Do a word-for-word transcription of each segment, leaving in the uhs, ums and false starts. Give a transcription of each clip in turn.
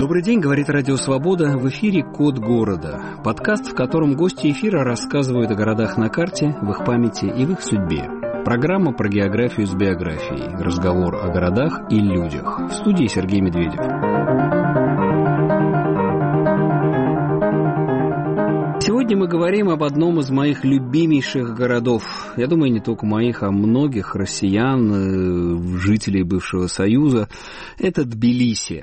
Добрый день, говорит Радио Свобода. В эфире «Код города». Подкаст, в котором гости эфира рассказывают о городах на карте, в их памяти и в их судьбе. Программа про географию с биографией. Разговор о городах и людях. В студии Сергей Медведев. Сегодня мы говорим об одном из моих любимейших городов. Я думаю, не только моих, а многих россиян, жителей бывшего Союза. Это Тбилиси.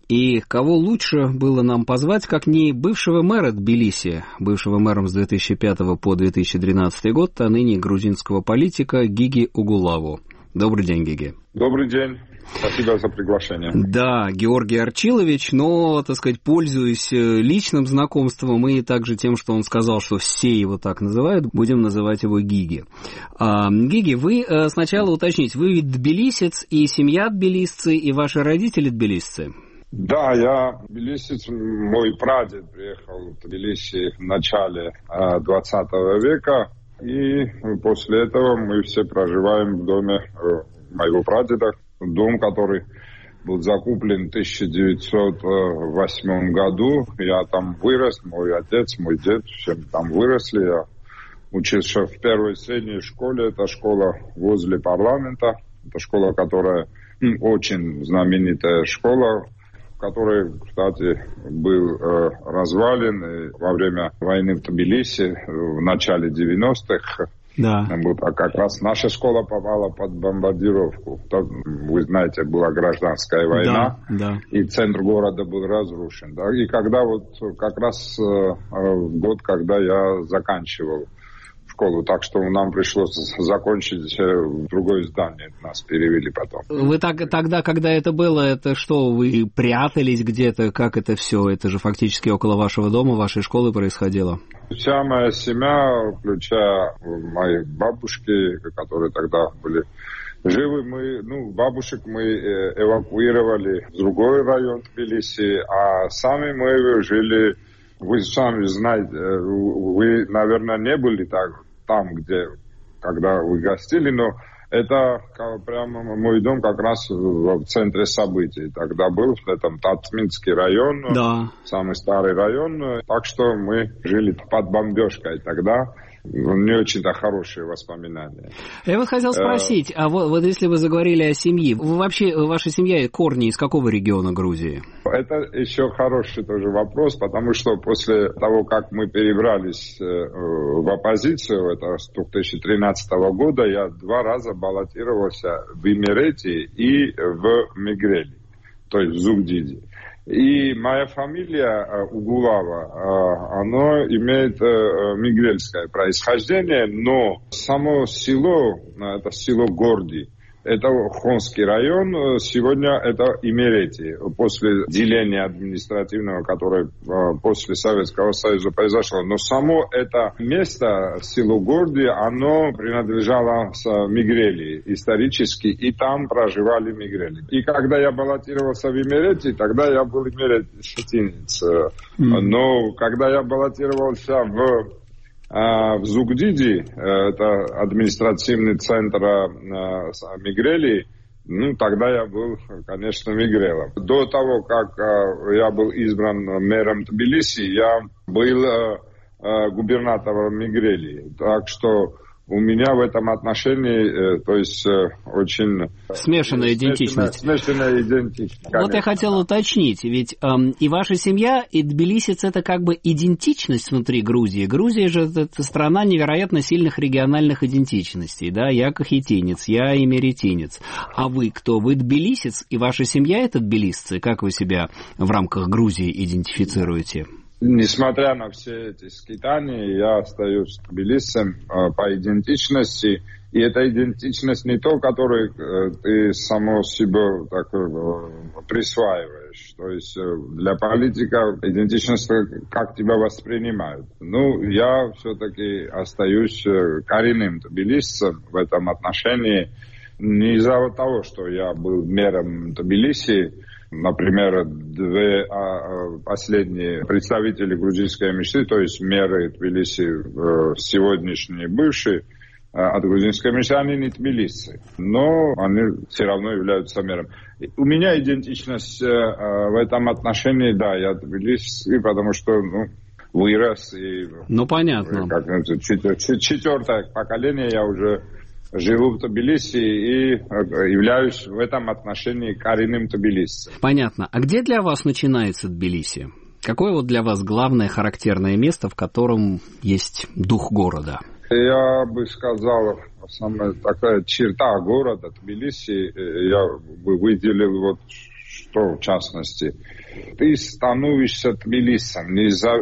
И кого лучше было нам позвать, как не бывшего мэра Тбилиси, бывшего мэром с две тысячи пятого по две тысячи тринадцатый год, а ныне грузинского политика Гиги Угулаву. Добрый день, Гиги. Добрый день. Спасибо за приглашение. Да, Георгий Арчилович, но, так сказать, пользуясь личным знакомством и также тем, что он сказал, что все его так называют, будем называть его Гиги. А, Гиги, вы сначала уточните, вы ведь тбилисец, и семья тбилисцы, и ваши родители тбилисцы? Да, я тбилисец, мой прадед приехал в Тбилиси в начале двадцатого века, и после этого мы все проживаем в доме моего прадеда. Дом, который был закуплен в тысяча девятьсот восьмом году. Я там вырос, мой отец, мой дед, все там выросли. Я учился в первой средней школе. Это школа возле парламента. Это школа, которая очень знаменитая школа, в которой, кстати, был э, развален и во время войны в Тбилиси в начале девяностых. Да. Вот, а как раз наша школа попала под бомбардировку. Вы знаете, была гражданская война, да, да. И центр города был разрушен. Да? И когда вот как раз э, в год, когда я заканчивал школу, так что нам пришлось закончить в другое здание, нас перевели потом. Вы так, тогда, когда это было, это что, вы прятались где-то, как это все? Это же фактически около вашего дома, вашей школы происходило? Вся моя семья, включая мои бабушки, которые тогда были живы, мы, ну, бабушек мы эвакуировали в другой район Тбилиси, а сами мы жили, вы сами знаете, вы, наверное, не были так, там, где, когда вы гостили, но это прямо мой дом как раз в центре событий. Тогда был в этом Татминский район, да. Самый старый район, так что мы жили под бомбежкой тогда. Не очень-то хорошие воспоминания. Я вот хотел спросить, а вот, вот если вы заговорили о семье, вы вообще, ваша семья, корни из какого региона Грузии? Это еще хороший тоже вопрос, потому что после того, как мы перебрались в оппозицию, это с две тысячи тринадцатого года, я два раза баллотировался в Имеретии и в Мигрели, то есть в Зугдиди. И моя фамилия Угулава, она имеет мигрельское происхождение, но само село, это село Горди, это Хонский район, сегодня это Имеретия. После деления административного, которое после Советского Союза произошло. Но само это место, село Горди, оно принадлежало Мигрели исторически, и там проживали мигрели. И когда я баллотировался в Имеретии, тогда я был имеретинец. Mm. Но когда я баллотировался в в Зугдиди, это административный центр Мигрели, ну, тогда я был, конечно, мигрелом. До того, как я был избран мэром Тбилиси, я был губернатором Мигрели. Так что у меня в этом отношении, то есть, очень... Смешанная идентичность. Смешанная идентичность, конечно. Вот я хотел уточнить, ведь эм, и ваша семья, и тбилисец — это как бы идентичность внутри Грузии. Грузия же — это страна невероятно сильных региональных идентичностей, да? Я кахетинец, я имеретинец. А вы кто? Вы тбилисец, и ваша семья — это тбилисцы? Как вы себя в рамках Грузии идентифицируете? Несмотря на все эти скитания, я остаюсь тбилисцем э, по идентичности. И эта идентичность не то, которую э, ты само себе так, э, присваиваешь. То есть э, для политика идентичность, как тебя воспринимают. Ну, я все-таки остаюсь э, коренным тбилисцем в этом отношении. Не из-за того, что я был мэром Тбилиси. Например, две а, последние представители грузинской мечты, то есть мэры Тбилиси, э, сегодняшние, бывшие, от грузинской меньшинства, они не тбилисцы, но они все равно являются мэром. У меня идентичность в этом отношении, да, я тбилисский, потому что, ну, вырос. И, ну, понятно. Как, четвертое поколение я уже живу в Тбилиси и являюсь в этом отношении коренным тбилисцем. Понятно. А где для вас начинается Тбилиси? Какое вот для вас главное характерное место, в котором есть дух города? Я бы сказал, самая такая черта города Тбилиси, я бы выделил вот что в частности. Ты становишься тбилисцем,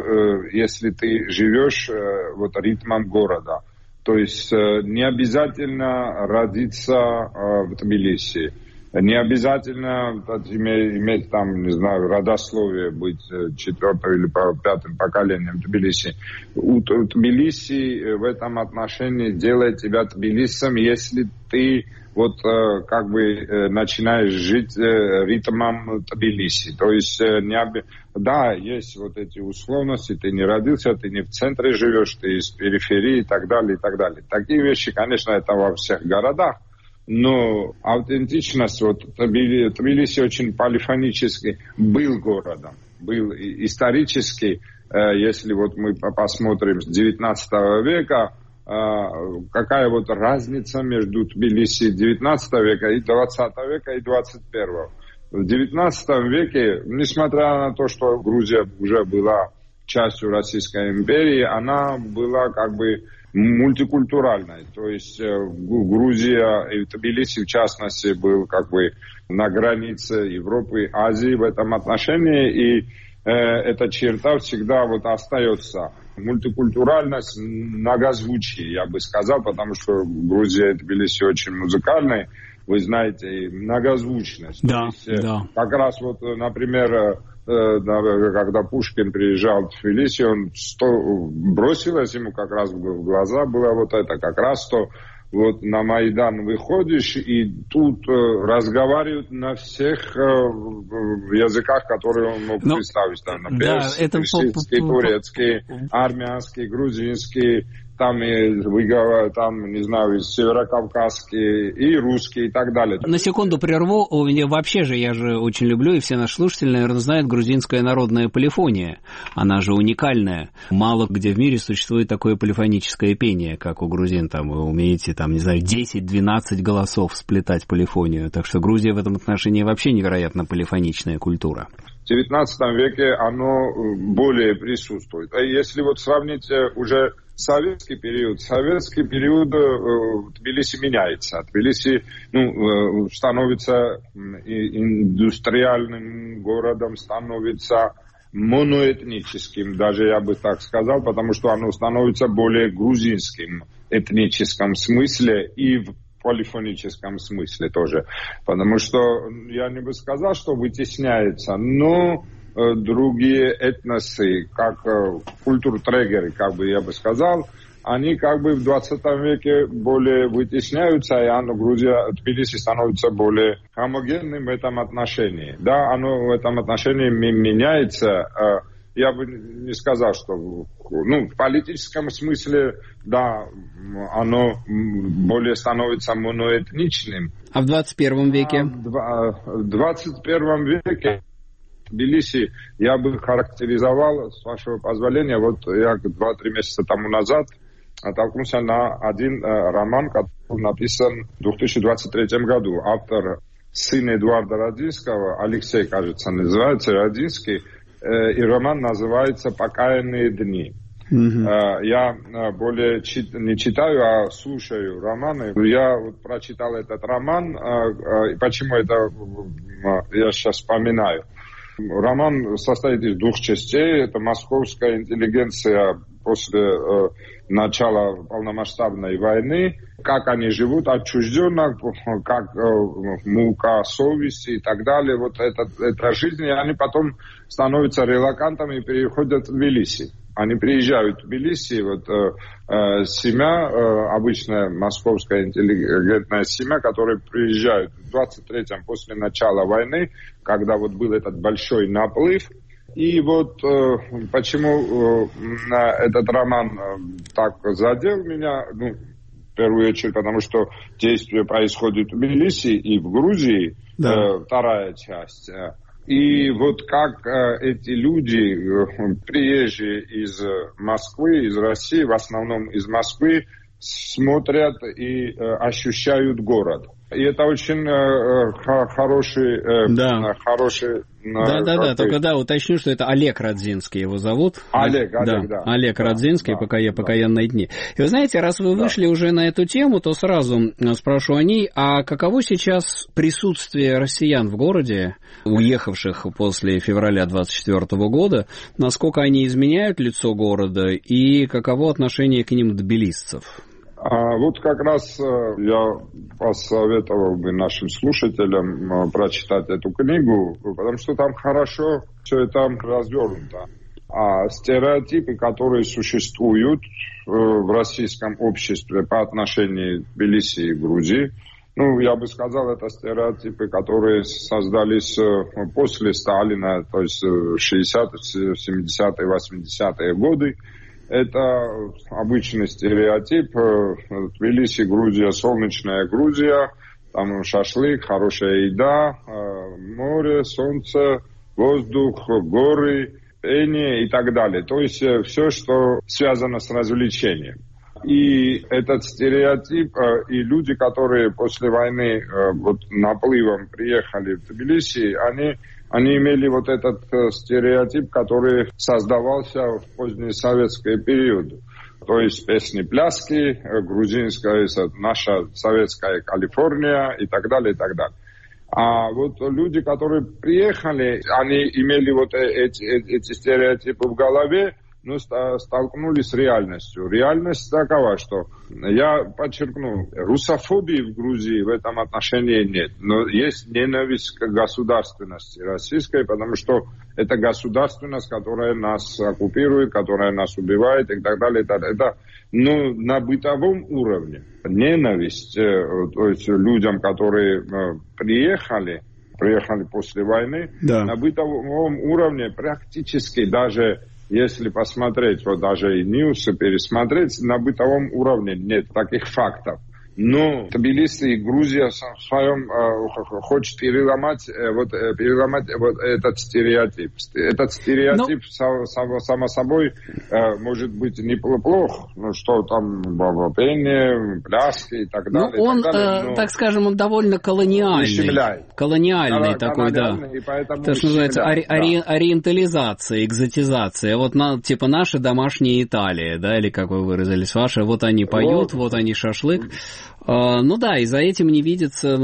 если ты живешь вот ритмом города. То есть не обязательно родиться в Тбилиси, не обязательно иметь, иметь там, не знаю, родословие, быть четвертым или пятым поколением Тбилиси. У Тбилиси в этом отношении делает тебя тбилисцем, если ты вот как бы начинаешь жить ритмом Тбилиси. То есть, не об... да, есть вот эти условности, ты не родился, ты не в центре живешь, ты из периферии и так далее, и так далее. Такие вещи, конечно, это во всех городах, но аутентичность, вот Тбилиси очень полифонически был городом, был исторически, если вот мы посмотрим с девятнадцатого века, какая вот разница между Тбилиси девятнадцатого века и двадцатого века и двадцать первого. В девятнадцатом веке, несмотря на то, что Грузия уже была частью Российской империи, она была как бы мультикультуральной. То есть Грузия и Тбилиси, в частности, был как бы на границе Европы и Азии в этом отношении, и э, эта черта всегда вот остается. Мультикультуральность, многозвучие, я бы сказал, потому что Грузия и Тбилиси очень музыкальные, вы знаете, и многозвучность. Да, есть, да. Как раз вот, например, когда Пушкин приезжал в Тбилиси, он сто... бросилось ему как раз в глаза было вот это, как раз то, вот на Майдан выходишь, и тут э, разговаривают на всех э, языках, которые он мог Но, представить. Там, на персидский, да, это... персидский, турецкий, армянский, грузинский, там, и, там, не знаю, северокавказский, и русский, и так далее. На секунду прерву. У меня вообще же, я же очень люблю, и все наши слушатели, наверное, знают, грузинская народная полифония. Она же уникальная. Мало где в мире существует такое полифоническое пение, как у грузин. Там вы умеете, там, не знаю, десять-двенадцать голосов сплетать полифонию. Так что Грузия в этом отношении вообще невероятно полифоничная культура. В девятнадцатом веке оно более присутствует. А если вот сравнить уже советский период, советский период в Тбилиси меняется. Тбилиси ну, становится индустриальным городом, становится моноэтническим, даже я бы так сказал, потому что оно становится более грузинским в этническом смысле и в полифоническом смысле тоже. Потому что я не бы сказал, что вытесняется, но э, другие этносы, как э, культуртрегеры, как бы я бы сказал, они как бы в двадцатом веке более вытесняются, и оно, Грузия, Тбилиси становится более гомогенным в этом отношении. Да, оно в этом отношении меняется. Э, я бы не сказал, что ну, в политическом смысле, да, оно более становится моноэтничным. А в двадцать первом веке? В двадцать первом веке Тбилиси я бы характеризовал, с вашего позволения, вот я два-три месяца тому назад натолкнулся на один э, роман, который написан в две тысячи двадцать третьем году. Автор сын Эдуарда Радзинского, Алексей, кажется, называется, Радзинский, и роман называется «Покаянные дни». Mm-hmm. Я более чит, не читаю, а слушаю романы. Я вот прочитал этот роман, и почему это я сейчас вспоминаю. Роман состоит из двух частей. Это московская интеллигенция после э, начала полномасштабной войны, как они живут отчужденно, как э, мука совести и так далее. Вот это, это жизнь, и они потом становятся релокантами и переходят в Тбилиси. Они приезжают в Тбилиси, вот э, э, семья, э, обычная московская интеллигентная семья, которые приезжают в двадцать третьем после начала войны, когда вот был этот большой наплыв. И вот э, почему э, этот роман э, так задел меня, ну, первую очередь, потому что действие происходит в Тбилиси и в Грузии, да. э, вторая часть. И вот как э, эти люди, э, приезжие из Москвы, из России, в основном из Москвы, смотрят и э, ощущают город. И это очень э, хороший... Э, да. хороший да, да, да, только да, уточню, что это Олег Радзинский его зовут. Олег, Олег, да. да. Олег да, Радзинский, да, пока я, да. пока я на дне. И вы знаете, раз вы вышли да. уже на эту тему, то сразу спрошу о ней. А каково сейчас присутствие россиян в городе, уехавших после февраля двадцать четвёртого года? Насколько они изменяют лицо города и каково отношение к ним тбилисцев? А вот как раз я посоветовал бы нашим слушателям прочитать эту книгу, потому что там хорошо все это развернуто. А стереотипы, которые существуют в российском обществе по отношению к Тбилиси и Грузии, ну, я бы сказал, это стереотипы, которые создались после Сталина, то есть шестидесятые, семидесятые, восьмидесятые годы. Это обычный стереотип. Тбилиси, Грузия, солнечная Грузия, там шашлык, хорошая еда, море, солнце, воздух, горы, пение и так далее. То есть все, что связано с развлечением. И этот стереотип, и люди, которые после войны вот, наплывом приехали в Тбилиси, они... Они имели вот этот стереотип, который создавался в поздний советский период. То есть песни, пляски, грузинская, наша советская Калифорния и так далее, и так далее. А вот люди, которые приехали, они имели вот эти, эти стереотипы в голове, но столкнулись с реальностью. Реальность такова, что, я подчеркну, русофобии в Грузии в этом отношении нет. Но есть ненависть к государственности российской, потому что это государственность, которая нас оккупирует, которая нас убивает и так далее. И так далее. Это, но на бытовом уровне ненависть, то есть людям, которые приехали, приехали после войны, да. На бытовом уровне практически даже... Если посмотреть, вот даже и Ньюсы пересмотреть, на бытовом уровне нет таких фактов. Но Тбилиси и Грузия в своем э, хочет переломать, э, вот, э, переломать вот этот стереотип. Этот стереотип, но... само, само собой, э, может быть неплох, ну что там, пение, пляски и так далее. Ну, он, так, далее, э, но... так скажем, он довольно колониальный. Колониальный да, такой, да. То, что называется ори- да. ори- ориентализация, экзотизация. Вот на, типа наша домашняя Италия, да, или как вы выразились, ваша, вот они поют, вот, вот они шашлык. Ну да, и за этим не видится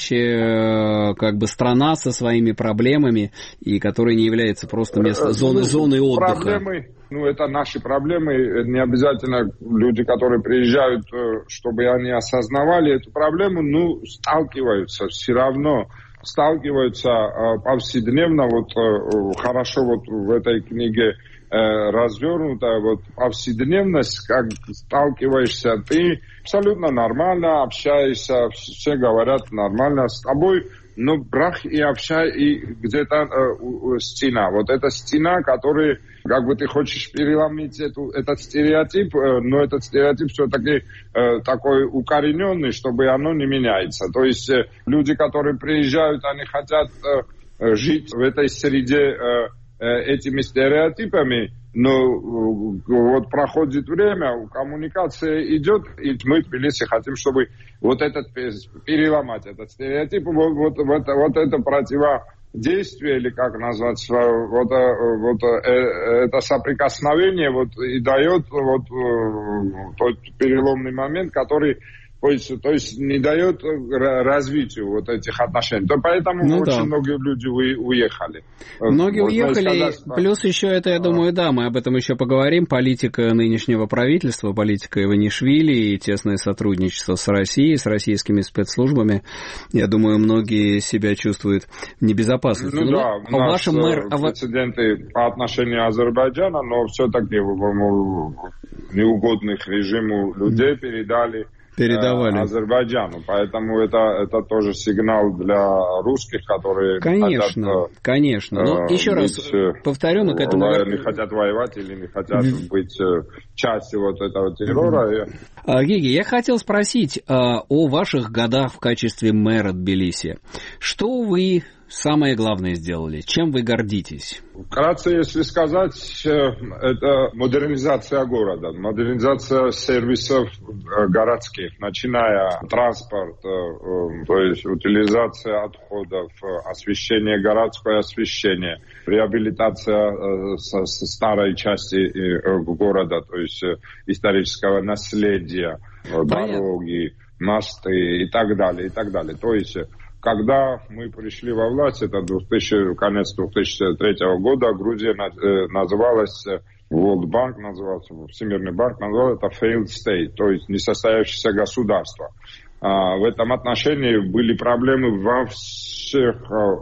настоящая как бы страна со своими проблемами, и которая не является просто местом, зоной, зоной отдыха. Проблемы, ну это наши проблемы, не обязательно люди, которые приезжают, чтобы они осознавали эту проблему, ну сталкиваются все равно. сталкиваются повседневно, вот хорошо вот в этой книге развернута вот повседневность, как сталкиваешься, ты абсолютно нормально общаешься, все говорят нормально с тобой, но брак и общай, и где-то э, стена. Вот эта стена, которая, как бы ты хочешь переломить эту, этот стереотип, э, но этот стереотип все-таки э, такой укорененный, чтобы оно не меняется. То есть э, люди, которые приезжают, они хотят э, жить в этой среде э, этими стереотипами, но вот проходит время, коммуникация идет, и мы в Тбилиси хотим, чтобы вот этот переломать этот стереотип, вот, вот, вот, вот это противодействие, или как назвать, вот, вот это соприкосновение вот, и дает вот, тот переломный момент, который То есть, то есть не дает развитию вот этих отношений. То поэтому ну, очень да. многие люди уехали. Многие Можно уехали, сказать, плюс еще это, я думаю, да, мы об этом еще поговорим. Политика нынешнего правительства, политика Иванишвили и тесное сотрудничество с Россией, с российскими спецслужбами. Я думаю, многие себя чувствуют в небезопасности. Ну, ну да, у нас вашем мэр... прецеденты по отношению Азербайджана, но все-таки неугодных режиму людей передали. передавали Азербайджану. Поэтому это, это тоже сигнал для русских, которые конечно, хотят... Конечно, но э, еще раз повторю, мы к этому... Не хотят воевать или не хотят быть частью вот этого террора. Геги, я хотел спросить о ваших годах в качестве мэра Тбилиси. Что вы самое главное сделали? Чем вы гордитесь? Вкратце, если сказать, это модернизация города, модернизация сервисов городских, начиная транспорт, то есть утилизация отходов, освещение, городское освещение, реабилитация старой части города, то есть исторического наследия, дороги, мосты и так далее, и так далее. То есть когда мы пришли во власть, это двухтысячный, конец две тысячи третьего года, Грузия называлась, World Bank назывался, Всемирный банк называл это failed state, то есть несостоявшееся государство. В этом отношении были проблемы во всех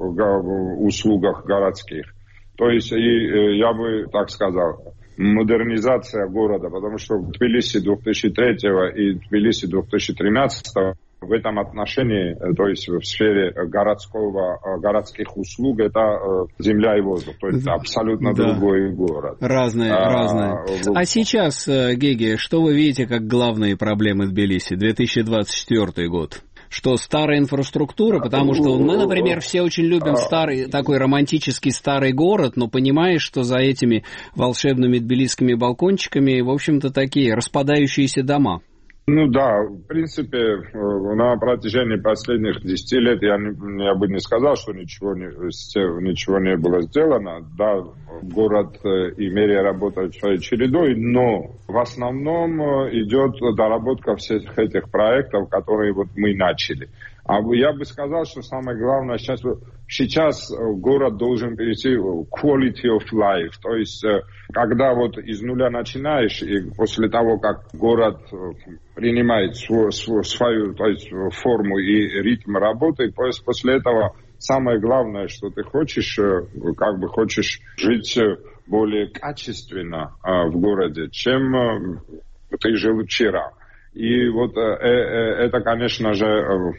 услугах городских. То есть, я бы так сказал, модернизация города, потому что в Тбилиси две тысячи третьего и Тбилиси две тысячи тринадцатого в этом отношении, то есть в сфере городского, городских услуг, это земля и воздух. То есть это абсолютно да. другой город. Разные, а, разные. А сейчас, Геги, что вы видите как главные проблемы Тбилиси? две тысячи двадцать четвёртый год. Что старая инфраструктура, потому что мы, например, все очень любим старый, такой романтический старый город, но понимаешь, что за этими волшебными тбилисскими балкончиками, в общем-то, такие распадающиеся дома. Ну да, в принципе, на протяжении последних десяти лет я, не, я бы не сказал, что ничего не, ничего не было сделано. Да, город и мэрия работают своей чередой, но в основном идет доработка всех этих проектов, которые вот мы начали. А я бы сказал, что самое главное сейчас, сейчас город должен перейти в quality of life. То есть, когда вот из нуля начинаешь, и после того, как город принимает свою, свою, свою то есть, форму и ритм работы, после этого самое главное, что ты хочешь, как бы хочешь жить более качественно в городе, чем ты жил вчера. И вот э, э, это, конечно же,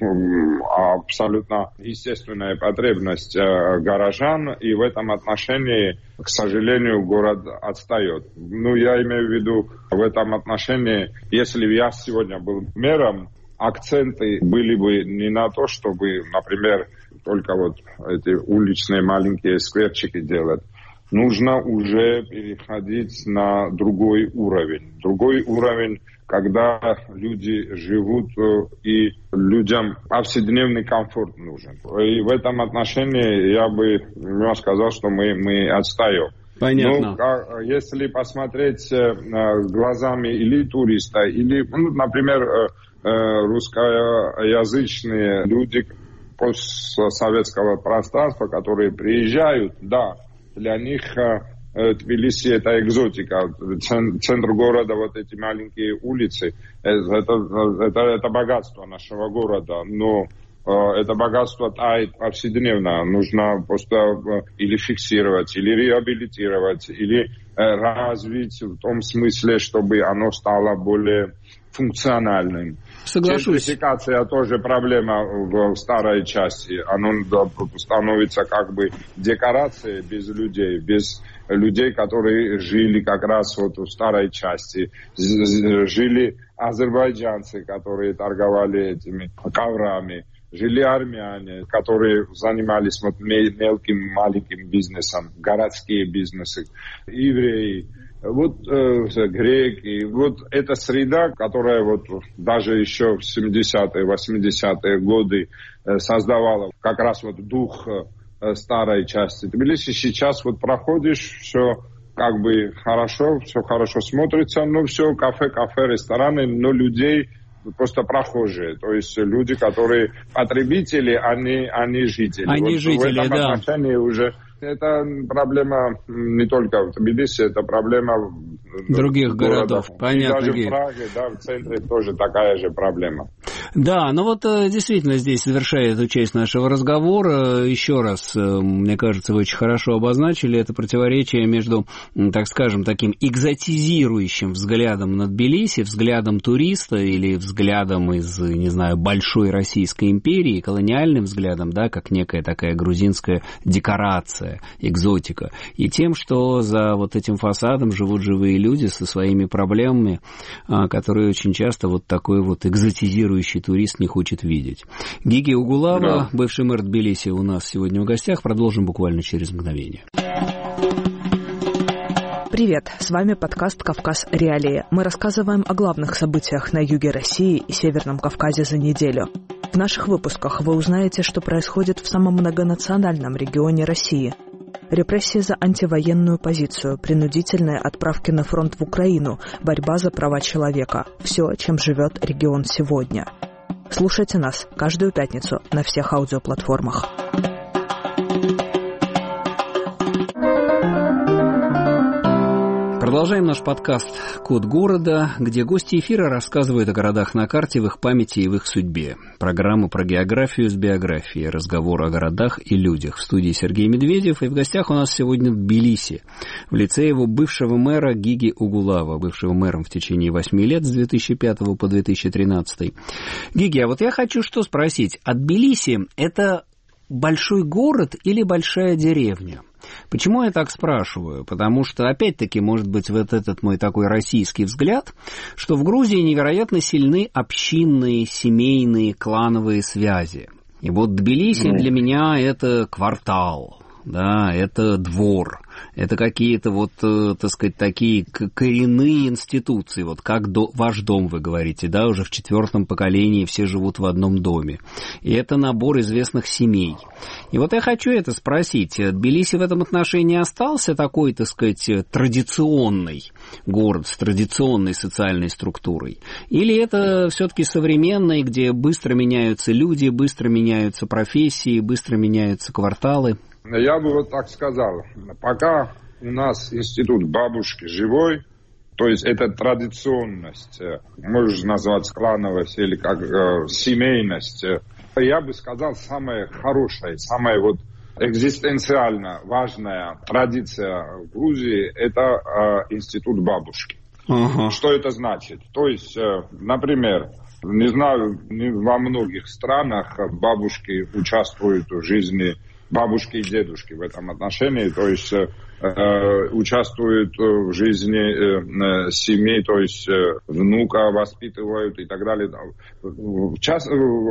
э, абсолютно естественная потребность э, горожан, и в этом отношении, к сожалению, город отстает. Ну, я имею в виду в этом отношении, если бы я сегодня был мэром, акценты были бы не на то, чтобы, например, только вот эти уличные маленькие скверчики делать. Нужно уже переходить на другой уровень. Другой уровень, когда люди живут, и людям повседневный комфорт нужен. И в этом отношении я бы я сказал, что мы, мы отстаем. Понятно. Ну, если посмотреть глазами или туриста, или, ну, например, русскоязычные люди постсоветского пространства, которые приезжают, да, для них Тбилиси — это экзотика. Центр города, вот эти маленькие улицы, это, это, это богатство нашего города, но это богатство тает повседневно. Нужно просто или фиксировать, или реабилитировать, или развить в том смысле, чтобы оно стало более функциональным. Соглашусь. Гентрификация тоже проблема в старой части. Оно становится как бы декорацией без людей, без людей, которые жили как раз вот в старой части. Жили азербайджанцы, которые торговали этими коврами. Жили армяне, которые занимались вот мелким, маленьким бизнесом, городские бизнесы. Евреи. Вот э, греки, вот эта среда, которая вот даже еще в семидесятые, восьмидесятые годы э, создавала как раз вот дух э, старой части Тбилиси, сейчас вот проходишь, все как бы хорошо, все хорошо смотрится, но все кафе, кафе, рестораны, но людей просто прохожие, то есть люди, которые потребители, они, они жители. Они вот жители, в этом да. отношении уже это проблема не только в Тбилиси, это проблема других городов. городов. Понятно. И даже в Праге, да, в центре тоже такая же проблема. Да, ну вот действительно здесь, завершая эту часть нашего разговора, еще раз, мне кажется, вы очень хорошо обозначили это противоречие между, так скажем, таким экзотизирующим взглядом на Тбилиси, взглядом туриста или взглядом из, не знаю, большой Российской империи, колониальным взглядом, да, как некая такая грузинская декорация, экзотика, и тем, что за вот этим фасадом живут живые люди со своими проблемами, которые очень часто вот такой вот экзотизирующий турист не хочет видеть. Гиги Угулава, да. бывший мэр Тбилиси, у нас сегодня в гостях. Продолжим буквально через мгновение. Привет, с вами подкаст «Кавказ. Реалии». Мы рассказываем о главных событиях на юге России и Северном Кавказе за неделю. В наших выпусках вы узнаете, что происходит в самом многонациональном регионе России. Репрессии за антивоенную позицию, принудительные отправки на фронт в Украину, борьба за права человека. Все, чем живет регион сегодня. Слушайте нас каждую пятницу на всех аудиоплатформах. Продолжаем наш подкаст «Код города», где гости эфира рассказывают о городах на карте, в их памяти и в их судьбе. Программа про географию с биографией, разговор о городах и людях. В студии Сергей Медведев, и в гостях у нас сегодня Тбилиси, в лице его бывшего мэра Гиги Угулава, бывшего мэром в течение восьми лет с две тысячи пятого по две тысячи тринадцатый. Гиги, а вот я хочу что спросить. А Тбилиси – это большой город или большая деревня? Почему я так спрашиваю? Потому что, опять-таки, может быть, вот этот мой такой российский взгляд, что в Грузии невероятно сильны общинные, семейные, клановые связи. И вот Тбилиси для меня это квартал, да, это двор. Это какие-то вот, так сказать, такие коренные институции, вот как до, ваш дом, вы говорите, да, уже в четвертом поколении все живут в одном доме. И это набор известных семей. И вот я хочу это спросить. Тбилиси в этом отношении остался такой, так сказать, традиционный город с традиционной социальной структурой? Или это все-таки современный, где быстро меняются люди, быстро меняются профессии, быстро меняются кварталы? Я бы вот так сказал. Пока у нас институт бабушки живой, то есть это традиционность, можно назвать клановость или как э, семейность, я бы сказал, самая хорошая, самая вот экзистенциально важная традиция в Грузии – это э, институт бабушки. Uh-huh. Что это значит? То есть, э, например, не знаю, во многих странах бабушки участвуют в жизни бабушки и дедушки в этом отношении, то есть э, участвуют в жизни э, семей, то есть э, внука воспитывают и так далее. Час,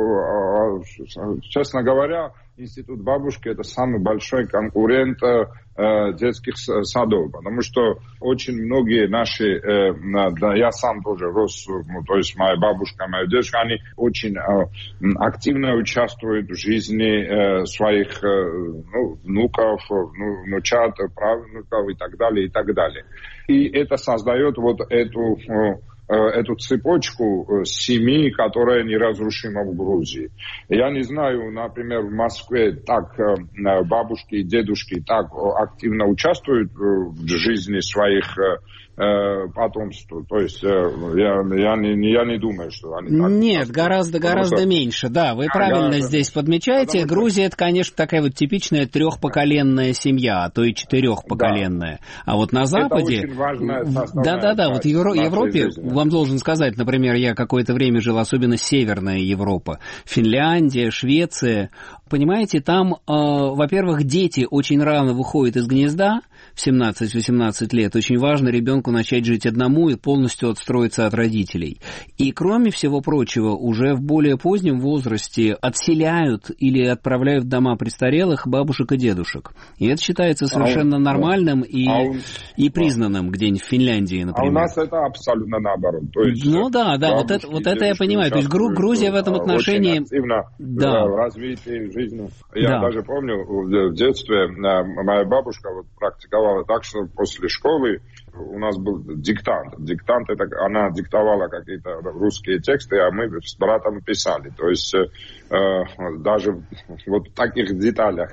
э, честно говоря, институт бабушки – это самый большой конкурент э, детских садов, потому что очень многие наши, э, да, я сам тоже рос, ну, то есть моя бабушка, моя дедушка, они очень э, активно участвуют в жизни э, своих э, ну, внуков, ну, внучат, правнуков и так далее, и так далее. И это создает вот эту... Э, эту цепочку семьи, которая неразрушима в Грузии. Я не знаю, например, в Москве так бабушки и дедушки так активно участвуют в жизни своих потомств. То есть я, я, не, я не думаю, что они... Нет, так, гораздо, гораздо что... меньше. Да, вы правильно гораздо... здесь подмечаете. Потому Грузия, это, конечно, такая вот типичная трехпоколенная семья, а то и четырехпоколенная. Да. А вот на Западе... Это очень важная Да-да-да, вот в Евро... Европе, жизни. Вам должен сказать, например, я какое-то время жил, особенно Северная Европа, Финляндия, Швеция. Понимаете, там, э, во-первых, дети очень рано выходят из гнезда, в семнадцать-восемнадцать лет. Очень важно ребенку начать жить одному и полностью отстроиться от родителей. И, кроме всего прочего, уже в более позднем возрасте отселяют или отправляют в дома престарелых бабушек и дедушек. И это считается совершенно а нормальным и, а он, и признанным где-нибудь в Финляндии, например. А у нас это абсолютно наоборот. То есть ну да, да, вот это, вот это я понимаю. То есть Грузия в этом отношении... Очень активно да. в развитии жизни. Я да. даже помню, в детстве моя бабушка вот практиковала так, что после школы у нас был диктант. Диктант, это она диктовала какие-то русские тексты, а мы с братом писали. То есть э, даже вот в таких деталях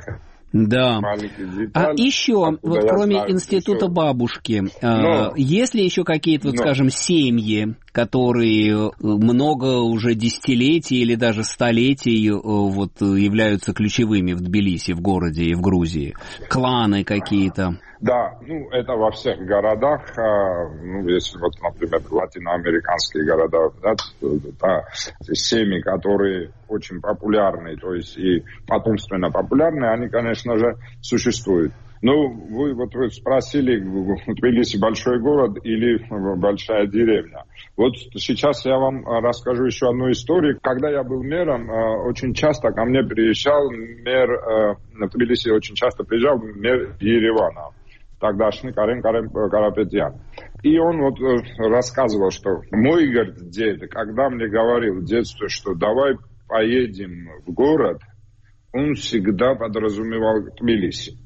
Да. Деталь, а еще, вот кроме знаю, института еще... бабушки, Но... есть ли еще какие-то, вот, Но... скажем, семьи, которые много уже десятилетий или даже столетий вот, являются ключевыми в Тбилиси, в городе и в Грузии? Кланы какие-то? Да, ну, это во всех городах, ну, если вот, например, латиноамериканские города, да, да, семьи, которые очень популярны, то есть и потомственно популярны, они, конечно же, существуют. Ну, вы вот вы спросили, Тбилиси большой город или большая деревня. Вот сейчас я вам расскажу еще одну историю. Когда я был мэром, очень часто ко мне приезжал мэр, в Тбилиси очень часто приезжал мэр Еревана, тогдашний Карим Карим Карапетян. И он вот рассказывал, что мой, говорит, дед, когда мне говорил в детстве, что давай поедем в город, он всегда подразумевал Тбилиси.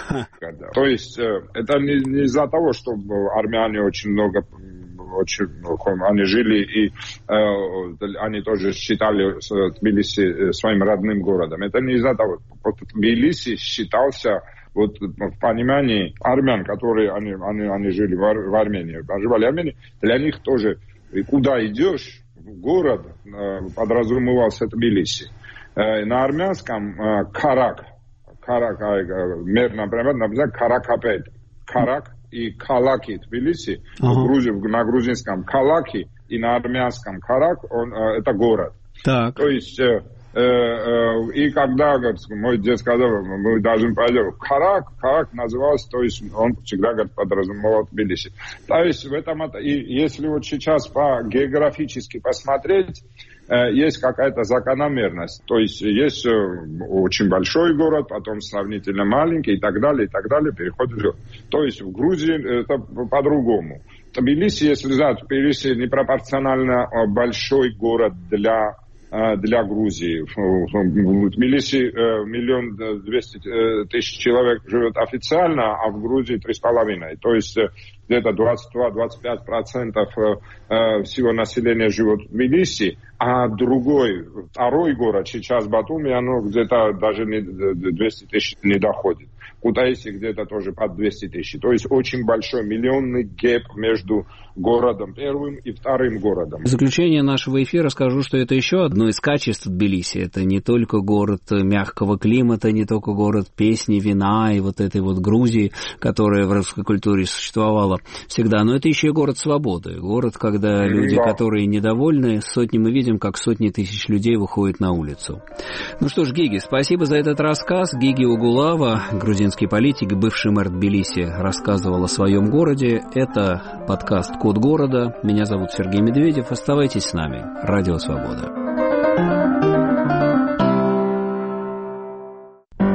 То есть это не, не из-за того, что армяне очень много, очень, они жили и э, они тоже считали Тбилиси своим родным городом. Это не из-за того. Тбилиси считался вот в понимании армян, которые они, они, они жили в, Ар, в Армении, проживали в Армении, для них тоже куда идешь в город э, подразумевался Тбилиси. Э, на армянском э, карак. Карак, мэр, например, например, Каракапет. Карак и Калаки Тбилиси. Uh-huh. Грузи, на грузинском Калаки и на армянском Карак, он, это город. Так. То есть, э, э, и когда говорит, мой дед сказал, мы должны пойдем Карак, Карак назывался, то есть он всегда говорит, подразумевал Тбилиси. То есть в этом, и если вот сейчас по географически посмотреть, есть какая-то закономерность. То есть есть очень большой город, потом сравнительно маленький и так далее, и так далее, переходит. То есть в Грузии это по-другому. Тбилиси, если знать, Тбилиси непропорционально большой город для, для Грузии. В Тбилиси миллион двести тысяч человек живет официально, а в Грузии три с половиной. То есть где-то двадцать два - двадцать пять процентов всего населения живет в Тбилиси, а другой, второй город, сейчас Батуми, оно где-то даже не, двести тысяч не доходит. Кутаиси где-то тоже под двести тысяч. То есть очень большой миллионный гэп между городом первым и вторым городом. В заключение нашего эфира скажу, что это еще одно из качеств Тбилиси. Это не только город мягкого климата, не только город песни, вина и вот этой вот Грузии, которая в русской культуре существовала всегда, но это еще и город свободы. Город, когда люди, да. которые недовольны, сотни мы видим, как сотни тысяч людей выходят на улицу. Ну что ж, Гиги, спасибо за этот рассказ. Гиги Угулава, грузинский политик, бывший мэр Тбилиси, рассказывал о своем городе. Это подкаст «Код города». Меня зовут Сергей Медведев. Оставайтесь с нами. Радио Свобода.